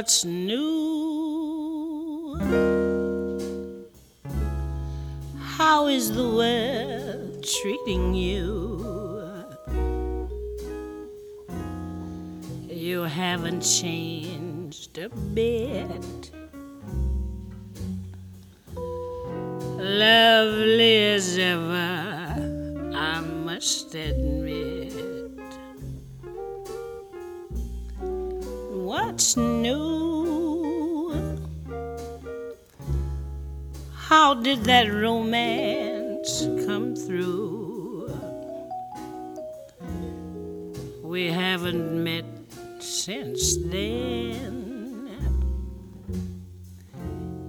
what's new? How is the world treating you? You haven't changed a bit. Lovely as ever, I must admit. What's new? How did that romance come through? We haven't met since then.